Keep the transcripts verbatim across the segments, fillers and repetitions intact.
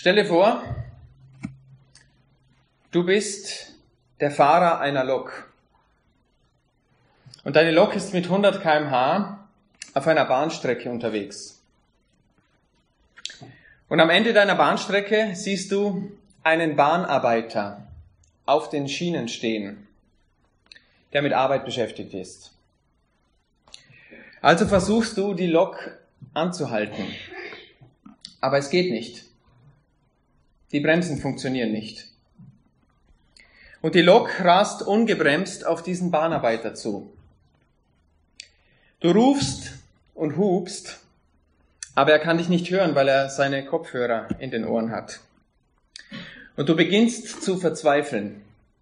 Stell dir vor, du bist der Fahrer einer Lok. Und deine Lok ist mit hundert Kilometer pro Stunde auf einer Bahnstrecke unterwegs. Und am Ende deiner Bahnstrecke siehst du einen Bahnarbeiter auf den Schienen stehen, der mit Arbeit beschäftigt ist. Also versuchst du, die Lok anzuhalten. Aber es geht nicht. Die Bremsen funktionieren nicht. Und die Lok rast ungebremst auf diesen Bahnarbeiter zu. Du rufst und hupst, aber er kann dich nicht hören, weil er seine Kopfhörer in den Ohren hat. Und du beginnst zu verzweifeln,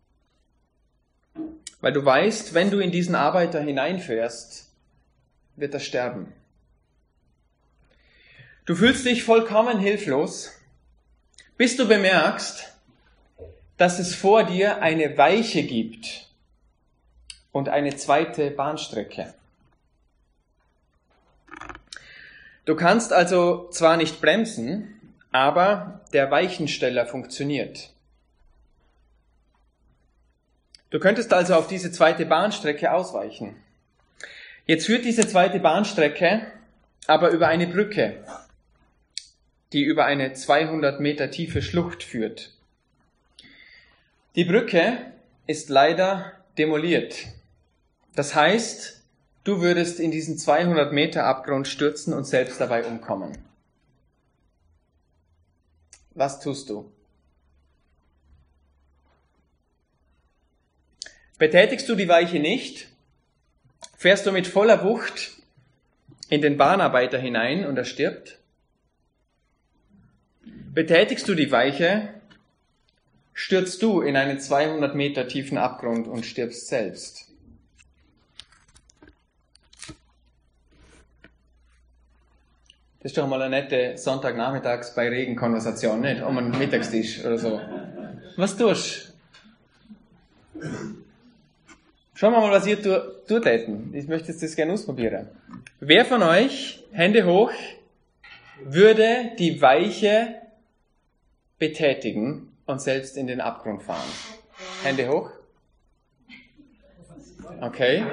weil du weißt, wenn du in diesen Arbeiter hineinfährst, wird er sterben. Du fühlst dich vollkommen hilflos, bis du bemerkst, dass es vor dir eine Weiche gibt und eine zweite Bahnstrecke. Du kannst also zwar nicht bremsen, aber der Weichensteller funktioniert. Du könntest also auf diese zweite Bahnstrecke ausweichen. Jetzt führt diese zweite Bahnstrecke aber über eine Brücke, die über eine zweihundert Meter tiefe Schlucht führt. Die Brücke ist leider demoliert. Das heißt, du würdest in diesen zweihundert Meter Abgrund stürzen und selbst dabei umkommen. Was tust du? Betätigst du die Weiche nicht, fährst du mit voller Wucht in den Bahnarbeiter hinein und er stirbt? Betätigst du die Weiche, stürzt du in einen zweihundert Meter tiefen Abgrund und stirbst selbst. Das ist doch mal eine nette Sonntagnachmittags bei Regen-Konversation, nicht? Um einen Mittagstisch oder so. Was tust du? Schauen wir mal, was ihr tut hätten. Ich möchte jetzt das gerne ausprobieren. Wer von euch, Hände hoch, würde die Weiche betätigen und selbst in den Abgrund fahren? Hände hoch. Okay.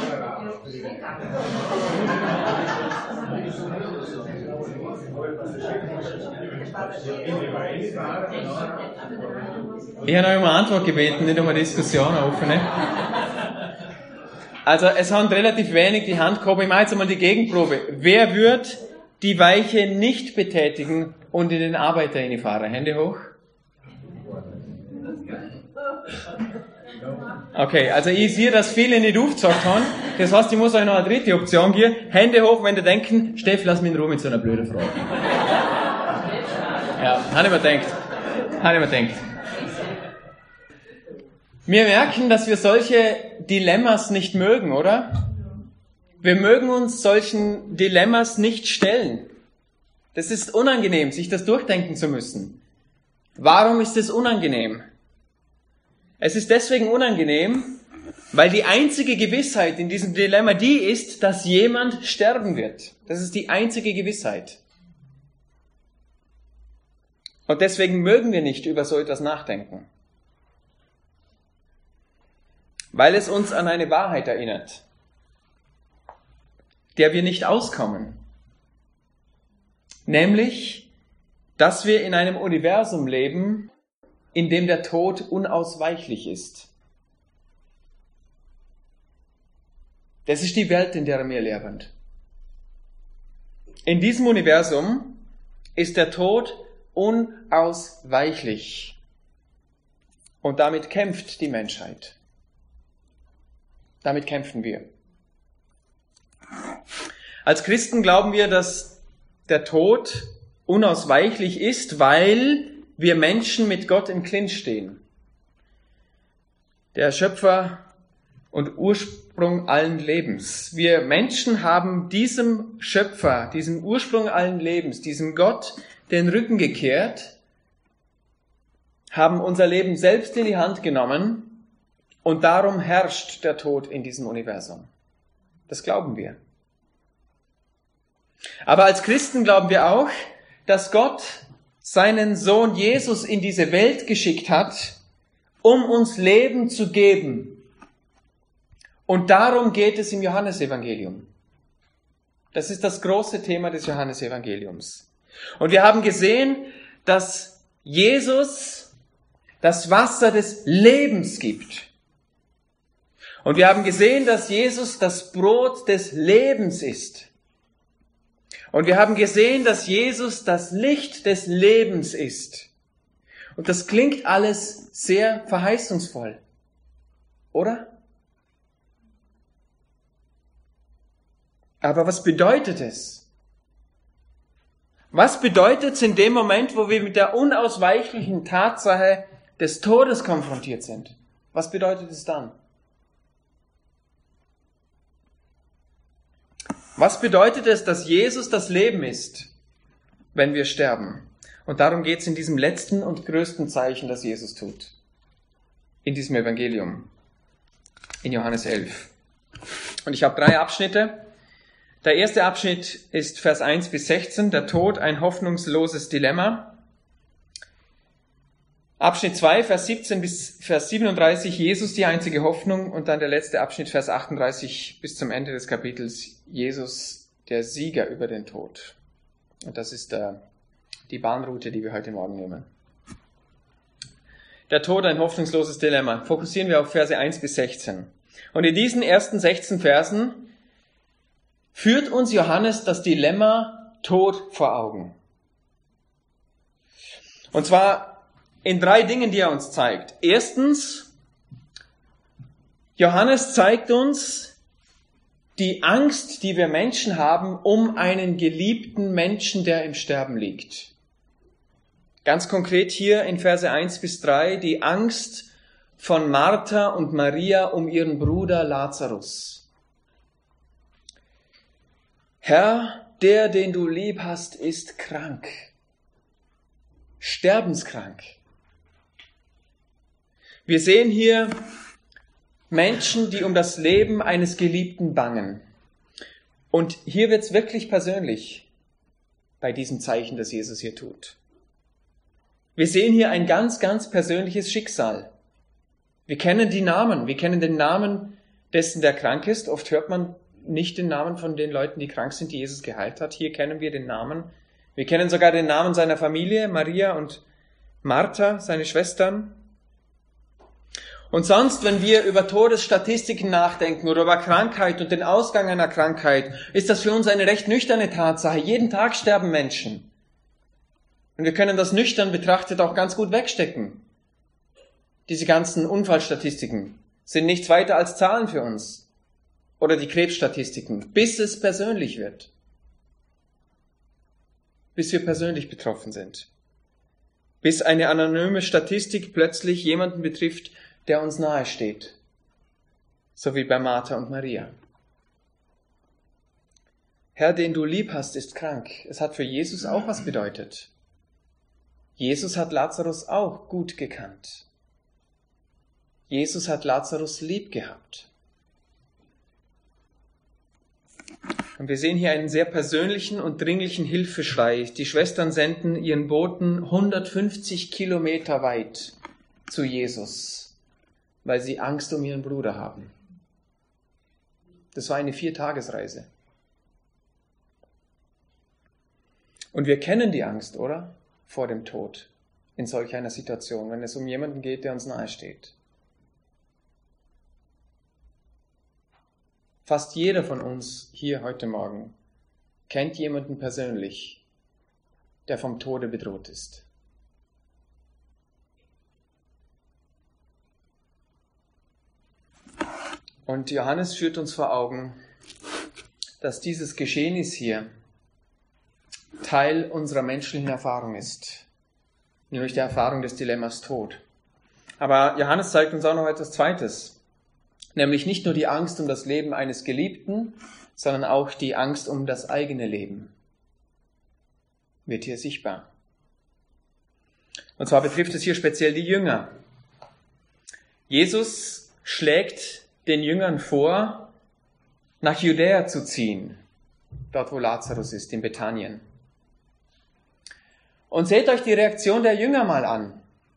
Ich habe noch um eine Antwort gebeten, nicht um eine Diskussion offen. Also es haben relativ wenig die Hand gehoben. Ich mache jetzt einmal die Gegenprobe. Wer wird die Weiche nicht betätigen und in den Arbeiter hineinfahren? Hände hoch. Okay, also ich sehe, dass viele nicht aufgezeigt haben. Das heißt, ich muss euch noch eine dritte Option geben. Hände hoch, wenn ihr denken, Steff, lass mich in Ruhe mit so einer blöden Frage. Ja, habe ich mir gedacht. Habe ich mir gedacht. Wir merken, dass wir solche Dilemmas nicht mögen, oder? Wir mögen uns solchen Dilemmas nicht stellen. Das ist unangenehm, sich das durchdenken zu müssen. Warum ist es unangenehm? Es ist deswegen unangenehm, weil die einzige Gewissheit in diesem Dilemma die ist, dass jemand sterben wird. Das ist die einzige Gewissheit. Und deswegen mögen wir nicht über so etwas nachdenken. Weil es uns an eine Wahrheit erinnert, der wir nicht auskommen. Nämlich, dass wir in einem Universum leben, in dem der Tod unausweichlich ist. Das ist die Welt, in der wir leben. In diesem Universum ist der Tod unausweichlich. Und damit kämpft die Menschheit. Damit kämpfen wir. Als Christen glauben wir, dass der Tod unausweichlich ist, weil wir Menschen mit Gott im Clinch stehen. Der Schöpfer und Ursprung allen Lebens. Wir Menschen haben diesem Schöpfer, diesem Ursprung allen Lebens, diesem Gott den Rücken gekehrt, haben unser Leben selbst in die Hand genommen und darum herrscht der Tod in diesem Universum. Das glauben wir. Aber als Christen glauben wir auch, dass Gott seinen Sohn Jesus in diese Welt geschickt hat, um uns Leben zu geben. Und darum geht es im Johannesevangelium. Das ist das große Thema des Johannesevangeliums. Und wir haben gesehen, dass Jesus das Wasser des Lebens gibt. Und wir haben gesehen, dass Jesus das Brot des Lebens ist. Und wir haben gesehen, dass Jesus das Licht des Lebens ist. Und das klingt alles sehr verheißungsvoll, oder? Aber was bedeutet es? Was bedeutet es in dem Moment, wo wir mit der unausweichlichen Tatsache des Todes konfrontiert sind? Was bedeutet es dann? Was bedeutet es, dass Jesus das Leben ist, wenn wir sterben? Und darum geht es in diesem letzten und größten Zeichen, das Jesus tut. In diesem Evangelium. In Johannes elf. Und ich habe drei Abschnitte. Der erste Abschnitt ist Vers eins bis sechzehn, der Tod, ein hoffnungsloses Dilemma. Abschnitt zwei, Vers siebzehn bis Vers siebenunddreißig, Jesus die einzige Hoffnung. Und dann der letzte Abschnitt, Vers achtunddreißig bis zum Ende des Kapitels, Jesus der Sieger über den Tod. Und das ist der, die Bahnroute, die wir heute Morgen nehmen. Der Tod, ein hoffnungsloses Dilemma. Fokussieren wir auf Verse eins bis sechzehn. Und in diesen ersten sechzehn Versen führt uns Johannes das Dilemma Tod vor Augen. Und zwar in drei Dingen, die er uns zeigt. Erstens, Johannes zeigt uns die Angst, die wir Menschen haben, um einen geliebten Menschen, der im Sterben liegt. Ganz konkret hier in Verse eins bis drei, die Angst von Martha und Maria um ihren Bruder Lazarus. Herr, der, den du lieb hast, ist krank. Sterbenskrank. Wir sehen hier Menschen, die um das Leben eines Geliebten bangen. Und hier wird es wirklich persönlich bei diesem Zeichen, das Jesus hier tut. Wir sehen hier ein ganz, ganz persönliches Schicksal. Wir kennen die Namen. Wir kennen den Namen dessen, der krank ist. Oft hört man nicht den Namen von den Leuten, die krank sind, die Jesus geheilt hat. Hier kennen wir den Namen. Wir kennen sogar den Namen seiner Familie, Maria und Martha, seine Schwestern. Und sonst, wenn wir über Todesstatistiken nachdenken oder über Krankheit und den Ausgang einer Krankheit, ist das für uns eine recht nüchterne Tatsache. Jeden Tag sterben Menschen. Und wir können das nüchtern betrachtet auch ganz gut wegstecken. Diese ganzen Unfallstatistiken sind nichts weiter als Zahlen für uns. Oder die Krebsstatistiken, bis es persönlich wird. Bis wir persönlich betroffen sind. Bis eine anonyme Statistik plötzlich jemanden betrifft, der uns nahe steht. So wie bei Martha und Maria. Herr, den du lieb hast, ist krank. Es hat für Jesus auch was bedeutet. Jesus hat Lazarus auch gut gekannt. Jesus hat Lazarus lieb gehabt. Und wir sehen hier einen sehr persönlichen und dringlichen Hilfeschrei. Die Schwestern senden ihren Boten hundertfünfzig Kilometer weit zu Jesus, weil sie Angst um ihren Bruder haben. Das war eine Viertagesreise. Und wir kennen die Angst, oder? Vor dem Tod in solch einer Situation, wenn es um jemanden geht, der uns nahe steht. Fast jeder von uns hier heute Morgen kennt jemanden persönlich, der vom Tode bedroht ist. Und Johannes führt uns vor Augen, dass dieses Geschehnis hier Teil unserer menschlichen Erfahrung ist, nämlich der Erfahrung des Dilemmas Tod. Aber Johannes zeigt uns auch noch etwas Zweites. Nämlich nicht nur die Angst um das Leben eines Geliebten, sondern auch die Angst um das eigene Leben wird hier sichtbar. Und zwar betrifft es hier speziell die Jünger. Jesus schlägt den Jüngern vor, nach Judäa zu ziehen, dort wo Lazarus ist, in Bethanien. Und seht euch die Reaktion der Jünger mal an.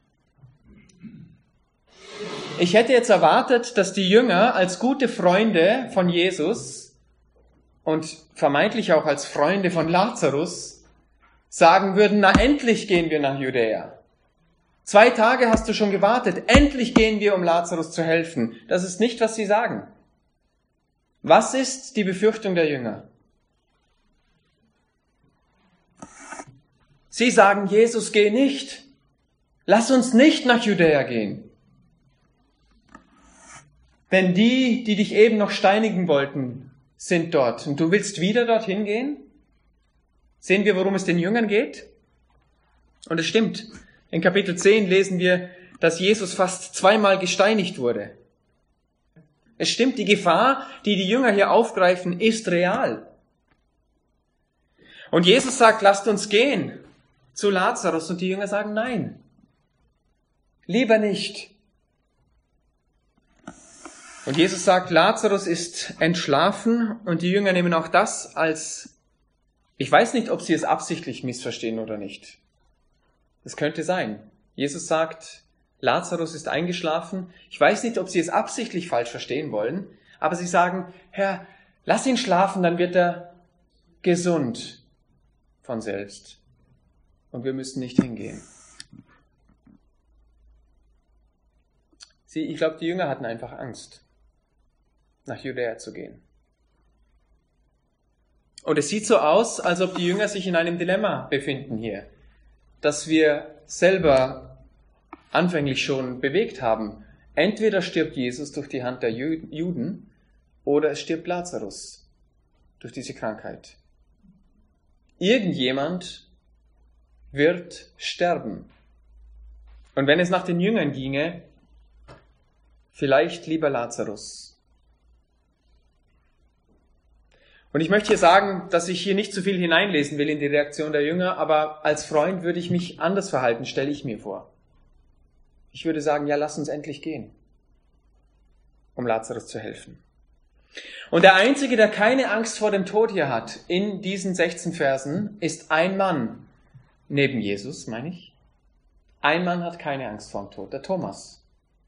Ich hätte jetzt erwartet, dass die Jünger als gute Freunde von Jesus und vermeintlich auch als Freunde von Lazarus sagen würden, na endlich gehen wir nach Judäa. Zwei Tage hast du schon gewartet, endlich gehen wir, um Lazarus zu helfen. Das ist nicht, was sie sagen. Was ist die Befürchtung der Jünger? Sie sagen, Jesus, geh nicht. Lass uns nicht nach Judäa gehen. Denn die, die dich eben noch steinigen wollten, sind dort. Und du willst wieder dorthin gehen? Sehen wir, worum es den Jüngern geht? Und es stimmt. In Kapitel zehn lesen wir, dass Jesus fast zweimal gesteinigt wurde. Es stimmt, die Gefahr, die die Jünger hier aufgreifen, ist real. Und Jesus sagt, lasst uns gehen zu Lazarus. Und die Jünger sagen, nein, lieber nicht. Und Jesus sagt, Lazarus ist entschlafen. Und die Jünger nehmen auch das als, ich weiß nicht, ob sie es absichtlich missverstehen oder nicht. Das könnte sein. Jesus sagt, Lazarus ist eingeschlafen. Ich weiß nicht, ob sie es absichtlich falsch verstehen wollen, aber sie sagen, Herr, lass ihn schlafen, dann wird er gesund von selbst. Und wir müssen nicht hingehen. Sie, ich glaube, die Jünger hatten einfach Angst, nach Judäa zu gehen. Und es sieht so aus, als ob die Jünger sich in einem Dilemma befinden hier, das wir selber anfänglich schon bewegt haben. Entweder stirbt Jesus durch die Hand der Juden oder es stirbt Lazarus durch diese Krankheit. Irgendjemand wird sterben. Und wenn es nach den Jüngern ginge, vielleicht lieber Lazarus. Und ich möchte hier sagen, dass ich hier nicht zu viel hineinlesen will in die Reaktion der Jünger, aber als Freund würde ich mich anders verhalten, stelle ich mir vor. Ich würde sagen, ja, lass uns endlich gehen, um Lazarus zu helfen. Und der Einzige, der keine Angst vor dem Tod hier hat, in diesen sechzehn Versen, ist ein Mann, neben Jesus, meine ich. Ein Mann hat keine Angst vor dem Tod, der Thomas,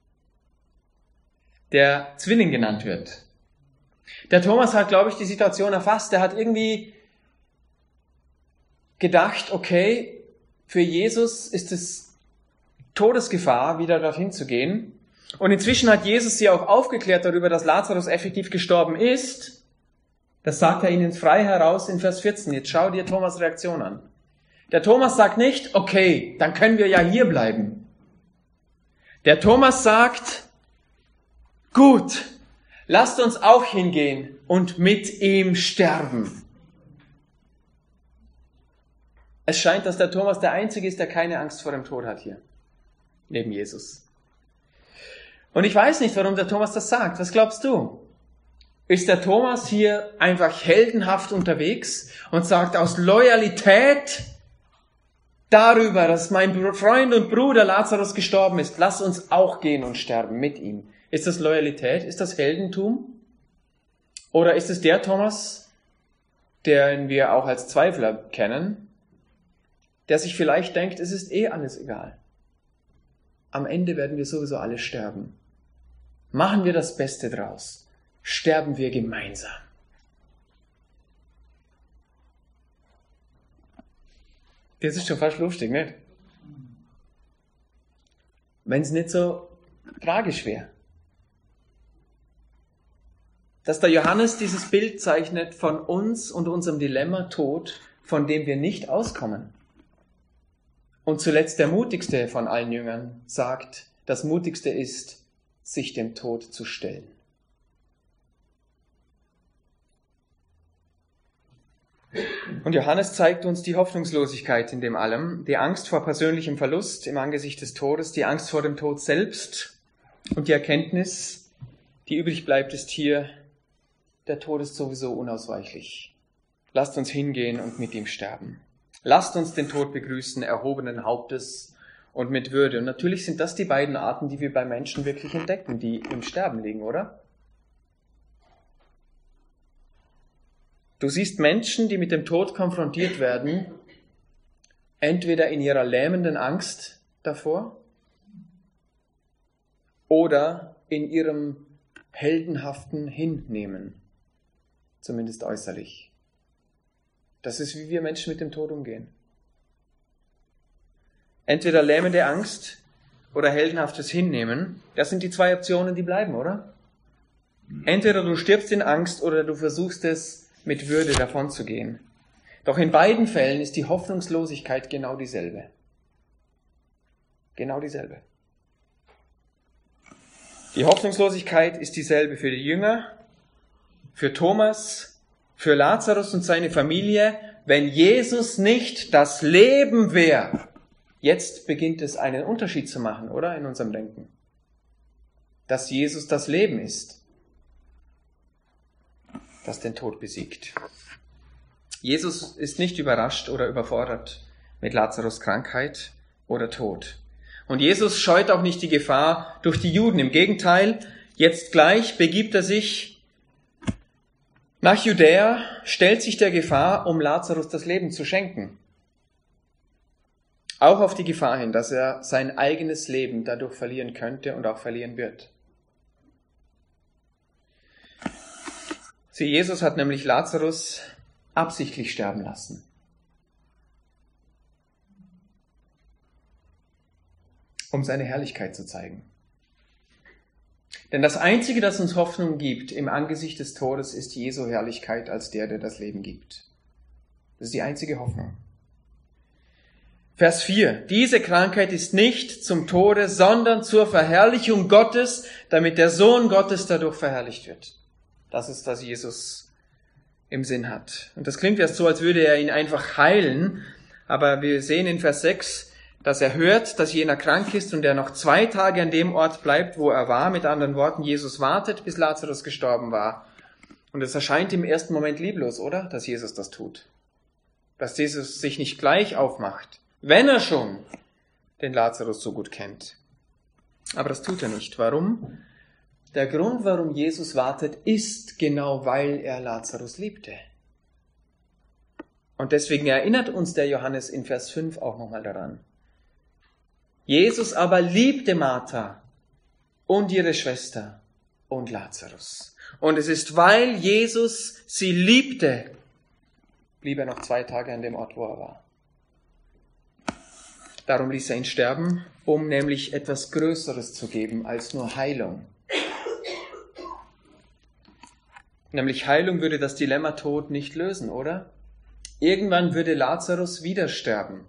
der Zwilling genannt wird. Der Thomas hat, glaube ich, die Situation erfasst. Er hat irgendwie gedacht, okay, für Jesus ist es Todesgefahr, wieder dorthin zu gehen. Und inzwischen hat Jesus sie auch aufgeklärt darüber, dass Lazarus effektiv gestorben ist. Das sagt er ihnen frei heraus in Vers vierzehn. Jetzt schau dir Thomas' Reaktion an. Der Thomas sagt nicht, okay, dann können wir ja hier bleiben. Der Thomas sagt, gut, lasst uns auch hingehen und mit ihm sterben. Es scheint, dass der Thomas der Einzige ist, der keine Angst vor dem Tod hat hier, neben Jesus. Und ich weiß nicht, warum der Thomas das sagt. Was glaubst du? Ist der Thomas hier einfach heldenhaft unterwegs und sagt aus Loyalität darüber, dass mein Freund und Bruder Lazarus gestorben ist, lass uns auch gehen und sterben mit ihm? Ist das Loyalität? Ist das Heldentum? Oder ist es der Thomas, den wir auch als Zweifler kennen, der sich vielleicht denkt, es ist eh alles egal. Am Ende werden wir sowieso alle sterben. Machen wir das Beste draus. Sterben wir gemeinsam. Das ist schon fast lustig, nicht? Wenn es nicht so tragisch wäre. Dass der Johannes dieses Bild zeichnet von uns und unserem Dilemma Tod, von dem wir nicht auskommen. Und zuletzt der mutigste von allen Jüngern sagt, das Mutigste ist, sich dem Tod zu stellen. Und Johannes zeigt uns die Hoffnungslosigkeit in dem allem, die Angst vor persönlichem Verlust im Angesicht des Todes, die Angst vor dem Tod selbst und die Erkenntnis, die übrig bleibt, ist hier, der Tod ist sowieso unausweichlich. Lasst uns hingehen und mit ihm sterben. Lasst uns den Tod begrüßen, erhobenen Hauptes und mit Würde. Und natürlich sind das die beiden Arten, die wir bei Menschen wirklich entdecken, die im Sterben liegen, oder? Du siehst Menschen, die mit dem Tod konfrontiert werden Entweder in ihrer lähmenden Angst davor oder in ihrem heldenhaften Hinnehmen, zumindest äußerlich. Das ist, wie wir Menschen mit dem Tod umgehen. Entweder lähmende Angst oder heldenhaftes Hinnehmen, das sind die zwei Optionen, die bleiben, oder? Entweder du stirbst in Angst oder du versuchst es mit Würde davonzugehen. Doch in beiden Fällen ist die Hoffnungslosigkeit genau dieselbe. Genau dieselbe. Die Hoffnungslosigkeit ist dieselbe für die Jünger, für Thomas, für Lazarus und seine Familie. Wenn Jesus nicht das Leben wäre, jetzt beginnt es einen Unterschied zu machen, oder? In unserem Denken. Dass Jesus das Leben ist, das den Tod besiegt. Jesus ist nicht überrascht oder überfordert mit Lazarus' Krankheit oder Tod. Und Jesus scheut auch nicht die Gefahr durch die Juden. Im Gegenteil, jetzt gleich begibt er sich nach Judäa, stellt sich der Gefahr, um Lazarus das Leben zu schenken. Auch auf die Gefahr hin, dass er sein eigenes Leben dadurch verlieren könnte und auch verlieren wird. Sieh, Jesus hat nämlich Lazarus absichtlich sterben lassen. Um seine Herrlichkeit zu zeigen. Denn das Einzige, das uns Hoffnung gibt im Angesicht des Todes, ist Jesu Herrlichkeit als der, der das Leben gibt. Das ist die einzige Hoffnung. Vers vier. Diese Krankheit ist nicht zum Tode, sondern zur Verherrlichung Gottes, damit der Sohn Gottes dadurch verherrlicht wird. Das ist, was Jesus im Sinn hat. Und das klingt erst so, als würde er ihn einfach heilen, aber wir sehen in Vers sechs, dass er hört, dass jener krank ist und er noch zwei Tage an dem Ort bleibt, wo er war. Mit anderen Worten, Jesus wartet, bis Lazarus gestorben war. Und es erscheint im ersten Moment lieblos, oder? Dass Jesus das tut. Dass Jesus sich nicht gleich aufmacht, wenn er schon den Lazarus so gut kennt. Aber das tut er nicht. Warum? Der Grund, warum Jesus wartet, ist genau, weil er Lazarus liebte. Und deswegen erinnert uns der Johannes in Vers fünf auch nochmal daran. Jesus aber liebte Martha und ihre Schwester und Lazarus. Und es ist, weil Jesus sie liebte, blieb er noch zwei Tage an dem Ort, wo er war. Darum ließ er ihn sterben, um nämlich etwas Größeres zu geben als nur Heilung. Nämlich Heilung würde das Dilemma Tod nicht lösen, oder? Irgendwann würde Lazarus wieder sterben.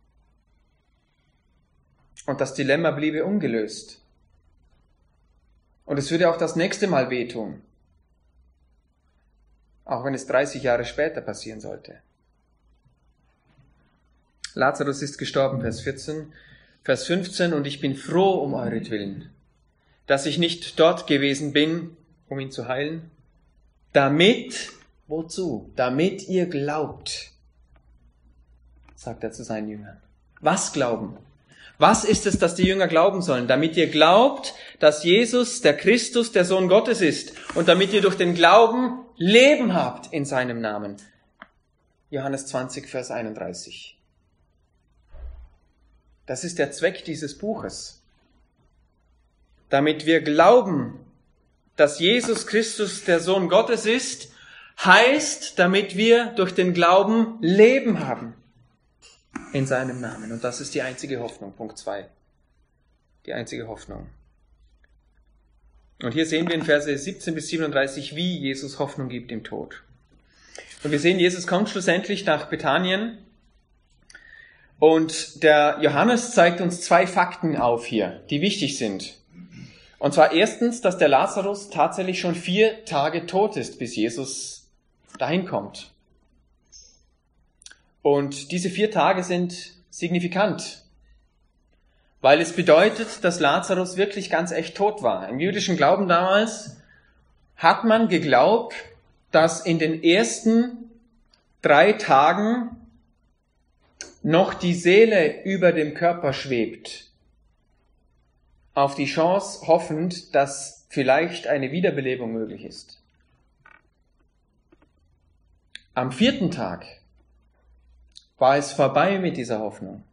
Und das Dilemma bliebe ungelöst. Und es würde auch das nächste Mal wehtun. Auch wenn es dreißig Jahre später passieren sollte. Lazarus ist gestorben, Vers vierzehn. Vers fünfzehn, und ich bin froh um euretwillen, dass ich nicht dort gewesen bin, um ihn zu heilen, damit, wozu? Damit ihr glaubt, sagt er zu seinen Jüngern. Was glauben? Was ist es, dass die Jünger glauben sollen? Damit ihr glaubt, dass Jesus der Christus, der Sohn Gottes ist und damit ihr durch den Glauben Leben habt in seinem Namen. Johannes zwanzig, Vers einunddreißig. Das ist der Zweck dieses Buches. Damit wir glauben, dass Jesus Christus der Sohn Gottes ist, heißt, damit wir durch den Glauben Leben haben in seinem Namen. Und das ist die einzige Hoffnung. Punkt zwei. Die einzige Hoffnung. Und hier sehen wir in Verse siebzehn bis siebenunddreißig, wie Jesus Hoffnung gibt im Tod. Und wir sehen, Jesus kommt schlussendlich nach Bethanien. Und der Johannes zeigt uns zwei Fakten auf hier, die wichtig sind. Und zwar erstens, dass der Lazarus tatsächlich schon vier Tage tot ist, bis Jesus dahin kommt. Und diese vier Tage sind signifikant, weil es bedeutet, dass Lazarus wirklich ganz echt tot war. Im jüdischen Glauben damals hat man geglaubt, dass in den ersten drei Tagen noch die Seele über dem Körper schwebt, auf die Chance hoffend, dass vielleicht eine Wiederbelebung möglich ist. Am vierten Tag war es vorbei mit dieser Hoffnung.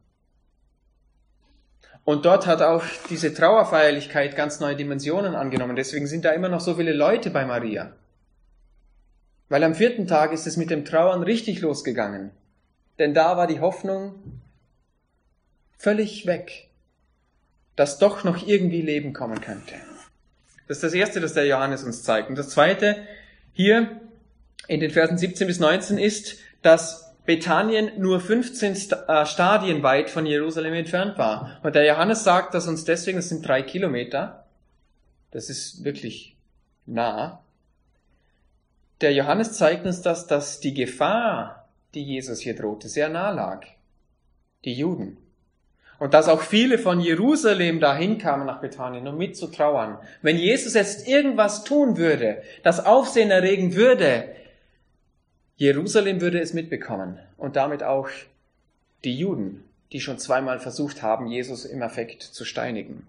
Und dort hat auch diese Trauerfeierlichkeit ganz neue Dimensionen angenommen. Deswegen sind da immer noch so viele Leute bei Maria. Weil am vierten Tag ist es mit dem Trauern richtig losgegangen. Denn da war die Hoffnung völlig weg, dass doch noch irgendwie Leben kommen könnte. Das ist das Erste, das der Johannes uns zeigt. Und das Zweite hier in den Versen siebzehn bis neunzehn ist, dass Bethanien nur fünfzehn Stadien weit von Jerusalem entfernt war. Und der Johannes sagt das uns deswegen, das sind drei Kilometer. Das ist wirklich nah. Der Johannes zeigt uns das, dass die Gefahr, die Jesus hier drohte, sehr nah lag. Die Juden. Und dass auch viele von Jerusalem dahin kamen nach Bethanien, um mitzutrauern. Wenn Jesus jetzt irgendwas tun würde, das Aufsehen erregen würde, Jerusalem würde es mitbekommen und damit auch die Juden, die schon zweimal versucht haben, Jesus im Affekt zu steinigen.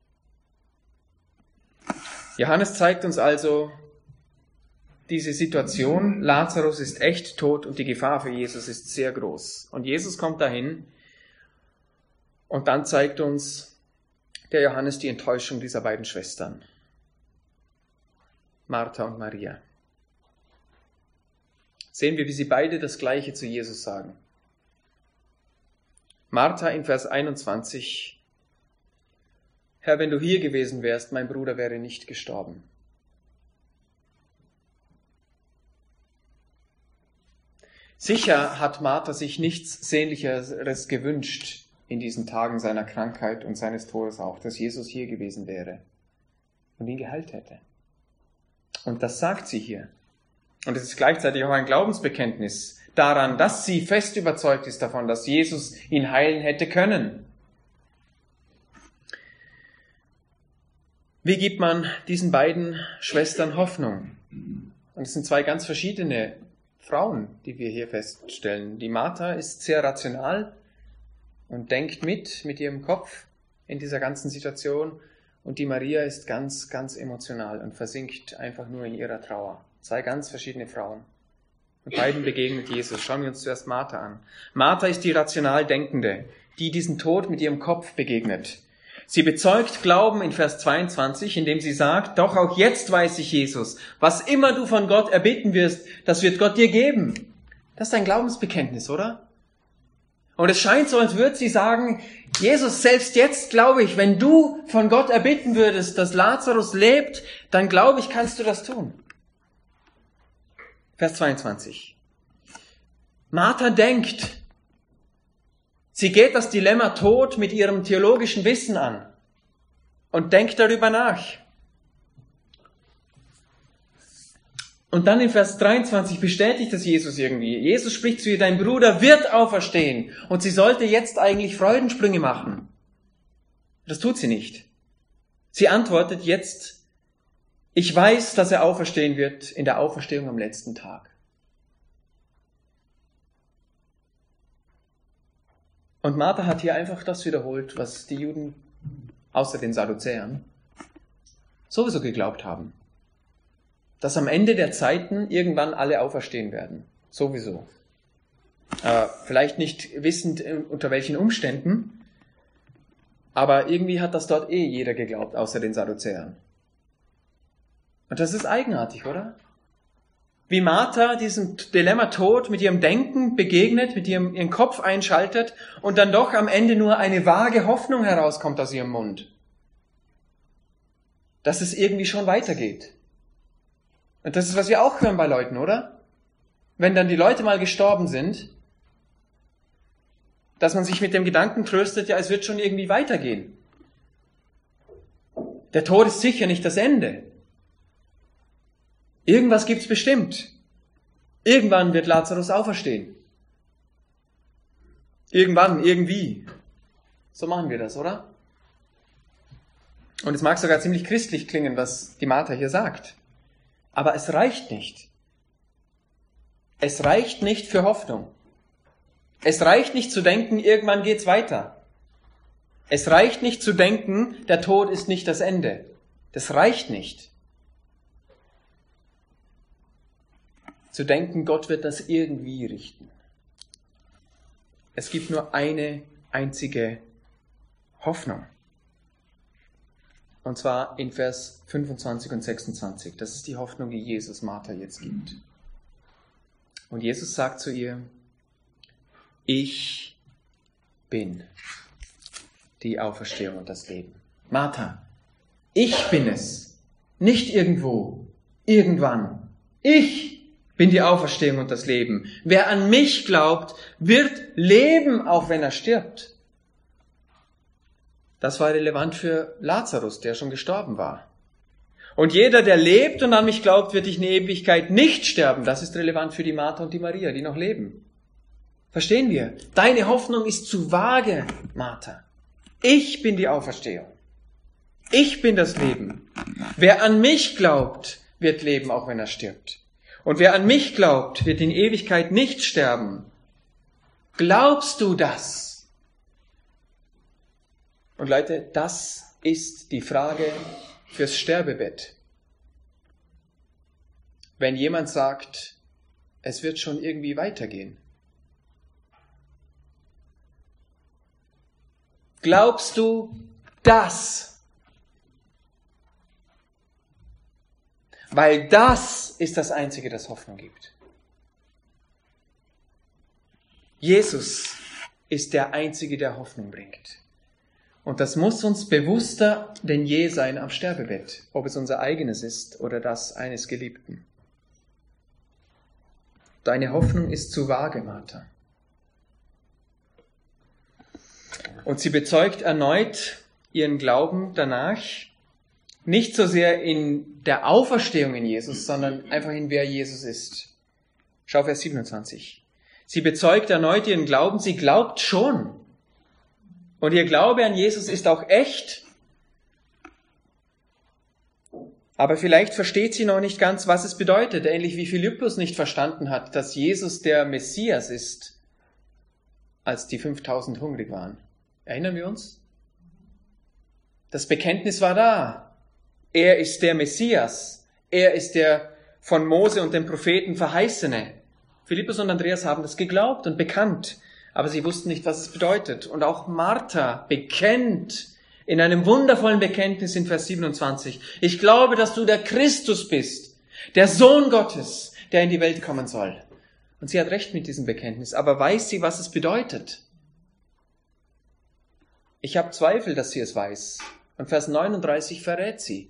Johannes zeigt uns also diese Situation, Lazarus ist echt tot und die Gefahr für Jesus ist sehr groß. Und Jesus kommt dahin und dann zeigt uns der Johannes die Enttäuschung dieser beiden Schwestern, Martha und Maria. Sehen wir, wie sie beide das Gleiche zu Jesus sagen. Martha in Vers einundzwanzig: Herr, wenn du hier gewesen wärst, mein Bruder wäre nicht gestorben. Sicher hat Martha sich nichts Sehnlicheres gewünscht in diesen Tagen seiner Krankheit und seines Todes auch, dass Jesus hier gewesen wäre und ihn geheilt hätte. Und das sagt sie hier. Und es ist gleichzeitig auch ein Glaubensbekenntnis daran, dass sie fest überzeugt ist davon, dass Jesus ihn heilen hätte können. Wie gibt man diesen beiden Schwestern Hoffnung? Und es sind zwei ganz verschiedene Frauen, die wir hier feststellen. Die Martha ist sehr rational und denkt mit, mit ihrem Kopf in dieser ganzen Situation. Und die Maria ist ganz, ganz emotional und versinkt einfach nur in ihrer Trauer. Zwei ganz verschiedene Frauen. Und beiden begegnet Jesus. Schauen wir uns zuerst Martha an. Martha ist die rational Denkende, die diesen Tod mit ihrem Kopf begegnet. Sie bezeugt Glauben in Vers zweiundzwanzig, indem sie sagt, doch auch jetzt weiß ich, Jesus, was immer du von Gott erbitten wirst, das wird Gott dir geben. Das ist ein Glaubensbekenntnis, oder? Und es scheint so, als würde sie sagen, Jesus, selbst jetzt glaube ich, wenn du von Gott erbitten würdest, dass Lazarus lebt, dann glaube ich, kannst du das tun. Vers zweiundzwanzig. Martha denkt, sie geht das Dilemma Tod mit ihrem theologischen Wissen an und denkt darüber nach. Und dann in Vers dreiundzwanzig bestätigt das Jesus irgendwie. Jesus spricht zu ihr, dein Bruder wird auferstehen. Und sie sollte jetzt eigentlich Freudensprünge machen. Das tut sie nicht. Sie antwortet jetzt, ich weiß, dass er auferstehen wird in der Auferstehung am letzten Tag. Und Martha hat hier einfach das wiederholt, was die Juden außer den Sadduzäern sowieso geglaubt haben. Dass am Ende der Zeiten irgendwann alle auferstehen werden. Sowieso. Äh, vielleicht nicht wissend unter welchen Umständen, aber irgendwie hat das dort eh jeder geglaubt, außer den Sadduzäern. Und das ist eigenartig, oder? Wie Martha diesem Dilemma Tod mit ihrem Denken begegnet, mit ihrem ihren Kopf einschaltet und dann doch am Ende nur eine vage Hoffnung herauskommt aus ihrem Mund. Dass es irgendwie schon weitergeht. Und das ist, was wir auch hören bei Leuten, oder? Wenn dann die Leute mal gestorben sind, dass man sich mit dem Gedanken tröstet, ja, es wird schon irgendwie weitergehen. Der Tod ist sicher nicht das Ende. Irgendwas gibt's bestimmt. Irgendwann wird Lazarus auferstehen. Irgendwann, irgendwie. So machen wir das, oder? Und es mag sogar ziemlich christlich klingen, was die Martha hier sagt. Aber es reicht nicht. Es reicht nicht für Hoffnung. Es reicht nicht zu denken, irgendwann geht's weiter. Es reicht nicht zu denken, der Tod ist nicht das Ende. Das reicht nicht. Zu denken, Gott wird das irgendwie richten. Es gibt nur eine einzige Hoffnung. Und zwar in Vers fünfundzwanzig und sechsundzwanzig. Das ist die Hoffnung, die Jesus Martha jetzt gibt. Und Jesus sagt zu ihr, ich bin die Auferstehung und das Leben. Martha, ich bin es. Nicht irgendwo, irgendwann. Ich bin die Auferstehung und das Leben. Wer an mich glaubt, wird leben, auch wenn er stirbt. Das war relevant für Lazarus, der schon gestorben war. Und jeder, der lebt und an mich glaubt, wird in Ewigkeit nicht sterben. Das ist relevant für die Martha und die Maria, die noch leben. Verstehen wir? Deine Hoffnung ist zu vage, Martha. Ich bin die Auferstehung. Ich bin das Leben. Wer an mich glaubt, wird leben, auch wenn er stirbt. Und wer an mich glaubt, wird in Ewigkeit nicht sterben. Glaubst du das? Und Leute, das ist die Frage fürs Sterbebett. Wenn jemand sagt, es wird schon irgendwie weitergehen. Glaubst du das? Weil das ist das Einzige, das Hoffnung gibt. Jesus ist der Einzige, der Hoffnung bringt. Und das muss uns bewusster denn je sein am Sterbebett, ob es unser eigenes ist oder das eines Geliebten. Deine Hoffnung ist zu vage, Martha. Und sie bezeugt erneut ihren Glauben danach, nicht so sehr in der Auferstehung in Jesus, sondern einfach in wer Jesus ist. Schau Vers siebenundzwanzig. Sie bezeugt erneut ihren Glauben, sie glaubt schon. Und ihr Glaube an Jesus ist auch echt. Aber vielleicht versteht sie noch nicht ganz, was es bedeutet, ähnlich wie Philippus nicht verstanden hat, dass Jesus der Messias ist, als die fünftausend hungrig waren. Erinnern wir uns? Das Bekenntnis war da. Er ist der Messias. Er ist der von Mose und den Propheten Verheißene. Philippus und Andreas haben das geglaubt und bekannt, aber sie wussten nicht, was es bedeutet. Und auch Martha bekennt in einem wundervollen Bekenntnis in Vers siebenundzwanzig, ich glaube, dass du der Christus bist, der Sohn Gottes, der in die Welt kommen soll. Und sie hat recht mit diesem Bekenntnis, aber weiß sie, was es bedeutet? Ich habe Zweifel, dass sie es weiß. Und Vers neununddreißig verrät sie.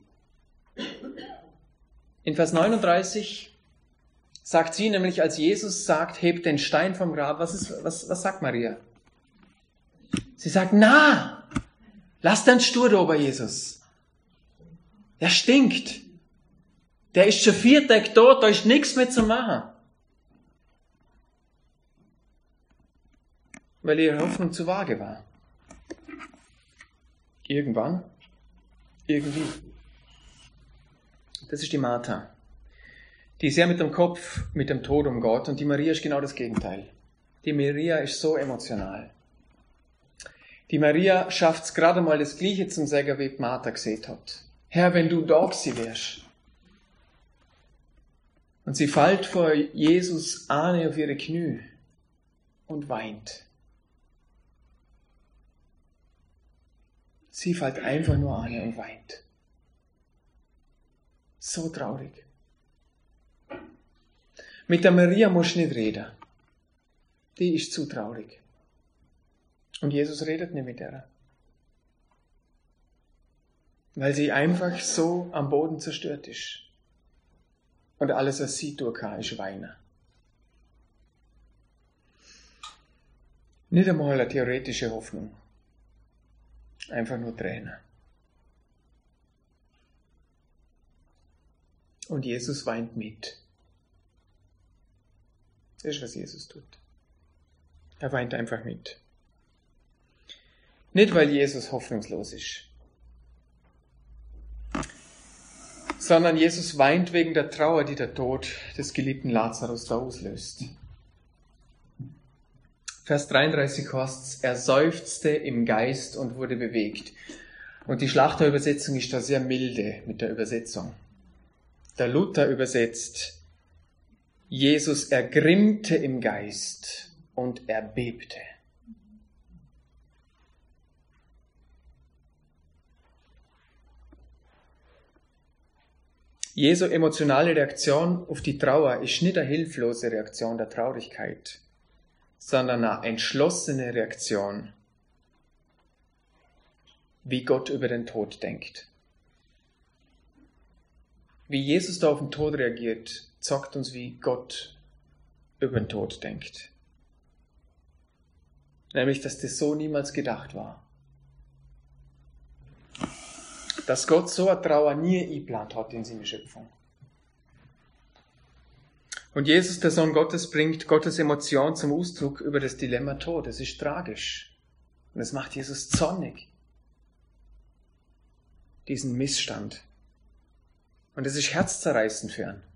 In Vers neununddreißig sagt sie nämlich, als Jesus sagt, hebt den Stein vom Grab, was, ist, was, was sagt Maria? Sie sagt, na, lass den stur da oben, Jesus. Der stinkt. Der ist schon vier Tage tot, da ist nichts mehr zu machen. Weil ihre Hoffnung zu vage war. Irgendwann, irgendwie. Das ist die Martha. Die ist ja mit dem Kopf, mit dem Tod um Gott, und die Maria ist genau das Gegenteil. Die Maria ist so emotional. Die Maria schafft es gerade mal das Gleiche zum sagen, wie Martha gesehen hat. Herr, wenn du da gewesen wärst. Und sie fällt vor Jesus Ahne auf ihre Knie und weint. Sie fällt einfach nur an und weint. So traurig. Mit der Maria musst du nicht reden. Die ist zu traurig. Und Jesus redet nicht mit ihr. Weil sie einfach so am Boden zerstört ist. Und alles, was sie tun kann, ist weinen. Nicht einmal eine theoretische Hoffnung. Einfach nur Tränen. Und Jesus weint mit. Das ist, was Jesus tut. Er weint einfach mit. Nicht, weil Jesus hoffnungslos ist, sondern Jesus weint wegen der Trauer, die der Tod des geliebten Lazarus da auslöst. Vers dreiunddreißig heißt, er seufzte im Geist und wurde bewegt. Und die Schlachterübersetzung ist da sehr milde mit der Übersetzung. Der Luther übersetzt, Jesus ergrimmte im Geist und erbebte. Jesu emotionale Reaktion auf die Trauer ist nicht eine hilflose Reaktion der Traurigkeit, sondern eine entschlossene Reaktion, wie Gott über den Tod denkt. Wie Jesus da auf den Tod reagiert, sagt uns, wie Gott über den Tod denkt. Nämlich, dass das so niemals gedacht war. Dass Gott so eine Trauer nie eingeplant hat in seine Schöpfung. Und Jesus, der Sohn Gottes, bringt Gottes Emotion zum Ausdruck über das Dilemma Tod. Es ist tragisch. Und es macht Jesus zornig. Diesen Missstand. Und es ist herzzerreißend für ihn.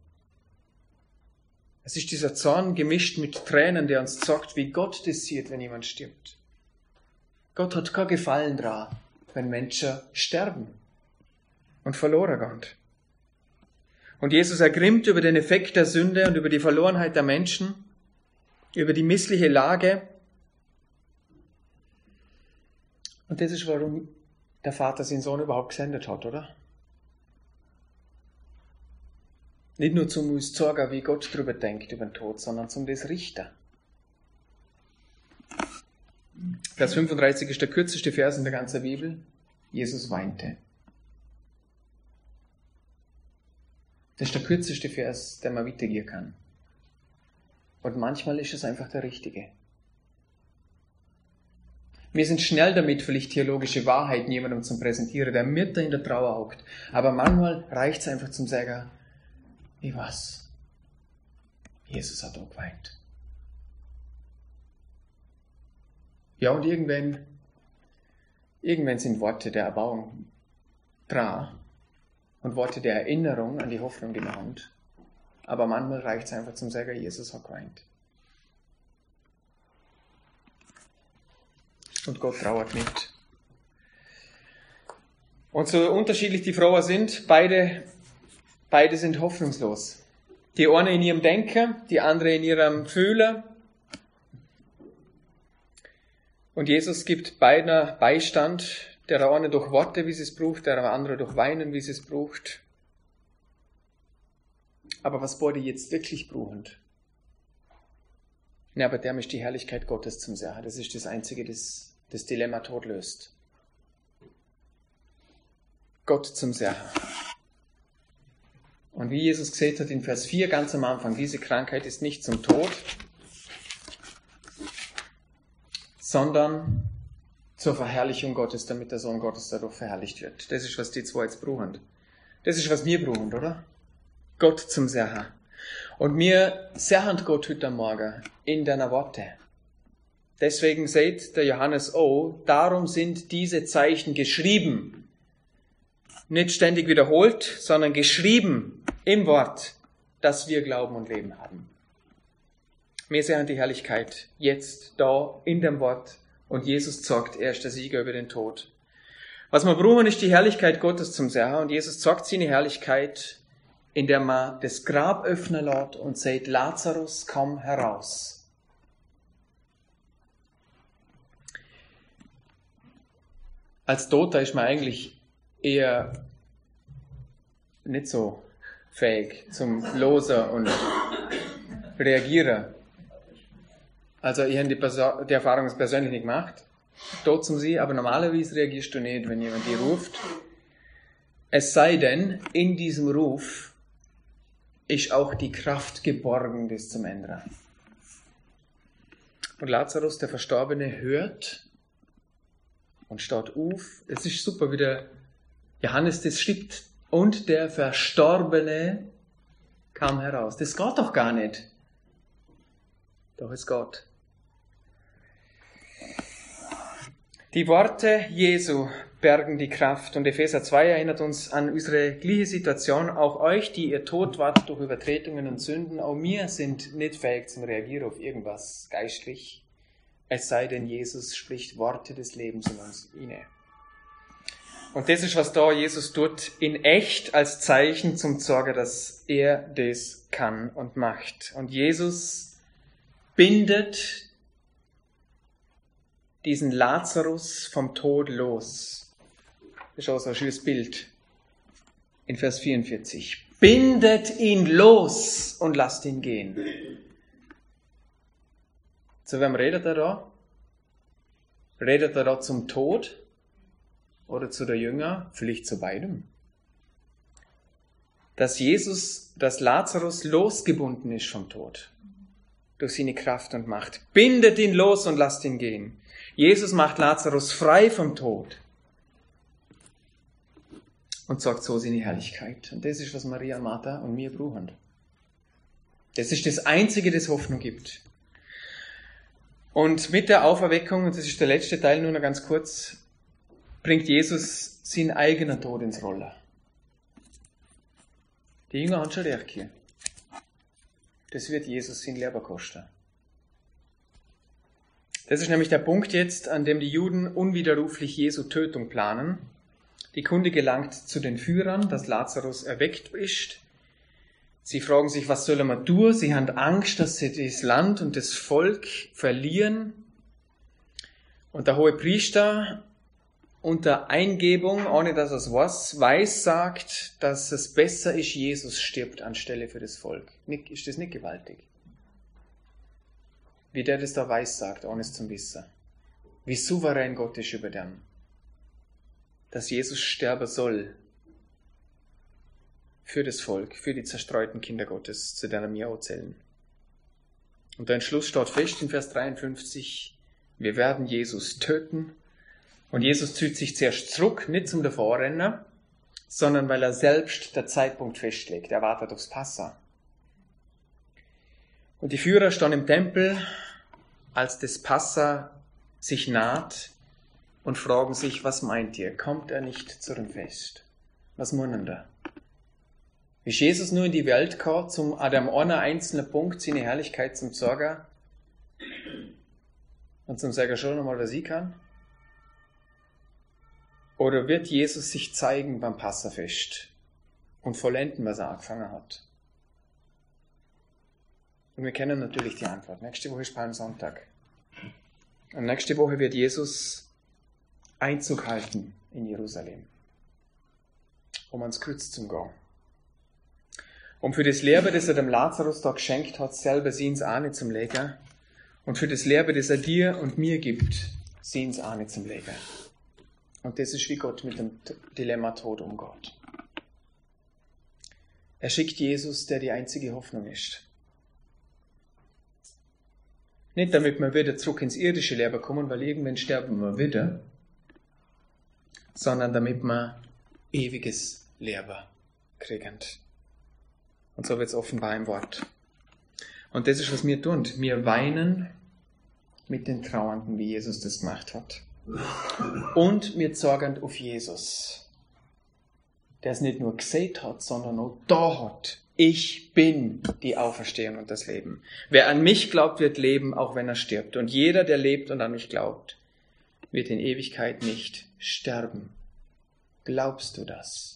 Es ist dieser Zorn gemischt mit Tränen, der uns sagt, wie Gott das sieht, wenn jemand stirbt. Gott hat kein Gefallen daran, wenn Menschen sterben und verloren gehen. Und Jesus ergrimmt über den Effekt der Sünde und über die Verlorenheit der Menschen, über die missliche Lage. Und das ist, warum der Vater seinen Sohn überhaupt gesendet hat, oder? Nicht nur zum uns zeigen, wie Gott darüber denkt, über den Tod, sondern zum das richten. Vers fünfunddreißig ist der kürzeste Vers in der ganzen Bibel. Jesus weinte. Das ist der kürzeste Vers, den man weitergehen kann. Und manchmal ist es einfach der richtige. Wir sind schnell damit, vielleicht theologische Wahrheiten jemandem zu präsentieren, der mitten in der Trauer hockt. Aber manchmal reicht es einfach zum Sagen, wie was? Jesus hat auch geweint. Ja, und irgendwann, irgendwann sind Worte der Erbauung dran und Worte der Erinnerung an die Hoffnung genannt. Aber manchmal reicht es einfach zum Sagen, Jesus hat geweint. Und Gott trauert mit. Und so unterschiedlich die Frauen sind, beide Beide sind hoffnungslos. Die eine in ihrem Denken, die andere in ihrem Fühlen. Und Jesus gibt beiden Beistand, der eine durch Worte, wie sie es braucht, der andere durch Weinen, wie sie es braucht. Aber was beide jetzt wirklich brauchen, ja, aber dem ist die Herrlichkeit Gottes zum Sehen. Das ist das Einzige, das das Dilemma Tod löst. Gott zum Sehen. Und wie Jesus gesagt hat in Vers vier ganz am Anfang, diese Krankheit ist nicht zum Tod, sondern zur Verherrlichung Gottes, damit der Sohn Gottes dadurch verherrlicht wird. Das ist, was die zwei jetzt brauchen. Das ist, was wir brauchen, oder? Gott zum Sehen. Und wir sehen Gott heute Morgen in deiner Worte. Deswegen sagt der Johannes auch, darum sind diese Zeichen geschrieben. Nicht ständig wiederholt, sondern geschrieben im Wort, dass wir Glauben und Leben haben. Wir sehen die Herrlichkeit jetzt da in dem Wort und Jesus sagt, er ist der Sieger über den Tod. Was wir brauchen, ist die Herrlichkeit Gottes zum Sehen und Jesus sagt seine Herrlichkeit, indem man das Grab öffnen lässt und sagt, Lazarus, komm heraus. Als Toter ist man eigentlich eher nicht so fähig zum Losen und Reagieren. Also ich habe die, Perso- die Erfahrung persönlich nicht gemacht, tot zum Sie, aber normalerweise reagierst du nicht, wenn jemand dich ruft. Es sei denn, in diesem Ruf ist auch die Kraft geborgen, das zum ändern. Und Lazarus, der Verstorbene, hört und steht auf. Es ist super, wie der Johannes das schreibt. Und der Verstorbene kam heraus. Das geht doch gar nicht. Doch es geht. Die Worte Jesu bergen die Kraft. Und Epheser zwei erinnert uns an unsere gleiche Situation. Auch euch, die ihr tot wart durch Übertretungen und Sünden, auch wir sind nicht fähig zum Reagieren auf irgendwas geistlich. Es sei denn, Jesus spricht Worte des Lebens in uns inne. Und das ist, was da Jesus tut, in echt als Zeichen zum Zeigen, dass er das kann und macht. Und Jesus bindet diesen Lazarus vom Tod los. Das ist auch so ein schönes Bild in Vers vierundvierzig. bindet ihn los und lasst ihn gehen. Zu wem redet er da? Redet er da zum Tod oder zu der Jünger? Vielleicht zu beidem. Dass Jesus, dass Lazarus losgebunden ist vom Tod. Durch seine Kraft und Macht. Bindet ihn los und lasst ihn gehen. Jesus macht Lazarus frei vom Tod. Und sagt so seine Herrlichkeit. Und das ist, was Maria, Martha und mir brauchen. Das ist das Einzige, das Hoffnung gibt. Und mit der Auferweckung, und das ist der letzte Teil, nur noch ganz kurz, bringt Jesus seinen eigenen Tod ins Rollen. Die Jünger haben schon recht hier. Das wird Jesus sein Leben kosten. Das ist nämlich der Punkt jetzt, an dem die Juden unwiderruflich Jesu Tötung planen. Die Kunde gelangt zu den Führern, dass Lazarus erweckt ist. Sie fragen sich, was sollen wir tun? Sie haben Angst, dass sie das Land und das Volk verlieren. Und der hohe Priester unter Eingebung, ohne dass er es weiß, weiß sagt, dass es besser ist, Jesus stirbt anstelle für das Volk. Ist das nicht gewaltig? Wie der das da weiß sagt, ohne es zu wissen. Wie souverän Gott ist über dem. Dass Jesus sterben soll. Für das Volk, für die zerstreuten Kinder Gottes, zu denen wir auch zählen. Und der Entschluss steht fest in Vers dreiundfünfzig, wir werden Jesus töten. Und Jesus zieht sich zuerst zurück, nicht zum Davorrennen, sondern weil er selbst der Zeitpunkt festlegt. Er wartet aufs Passa. Und die Führer stehen im Tempel, als das Passa sich naht und fragen sich, was meint ihr? Kommt er nicht zu dem Fest? Was meinen da? Ist Jesus nur in die Welt gekommen, um an dem einen einzelnen Punkt seine Herrlichkeit zum Zeigen und zum sagen, schon nochmal, was ich kann? Oder wird Jesus sich zeigen beim Passafest und vollenden, was er angefangen hat? Und wir kennen natürlich die Antwort. Nächste Woche ist Palmsonntag. Und nächste Woche wird Jesus Einzug halten in Jerusalem, um ans Kreuz zu gehen. Um für das Leben, das er dem Lazarus da geschenkt hat, selber sie ins Ahne zum Legen. Und für das Leben, das er dir und mir gibt, sie ins Ahne zum Legen. Und das ist, wie Gott mit dem Dilemma Tod umgeht. Er schickt Jesus, der die einzige Hoffnung ist. Nicht damit wir wieder zurück ins irdische Leben kommen, weil irgendwann sterben wir wieder, sondern damit wir ewiges Leben kriegen. Und so wird es offenbar im Wort. Und das ist, was wir tun. Wir weinen mit den Trauernden, wie Jesus das gemacht hat. Und wir zeigen auf Jesus, der es nicht nur gesehen hat, sondern auch da hat. Ich bin die Auferstehung und das Leben. Wer an mich glaubt, wird leben, auch wenn er stirbt. Und jeder, der lebt und an mich glaubt, wird in Ewigkeit nicht sterben. Glaubst du das?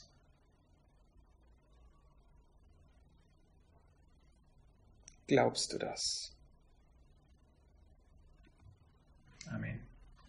Glaubst du das? Amen.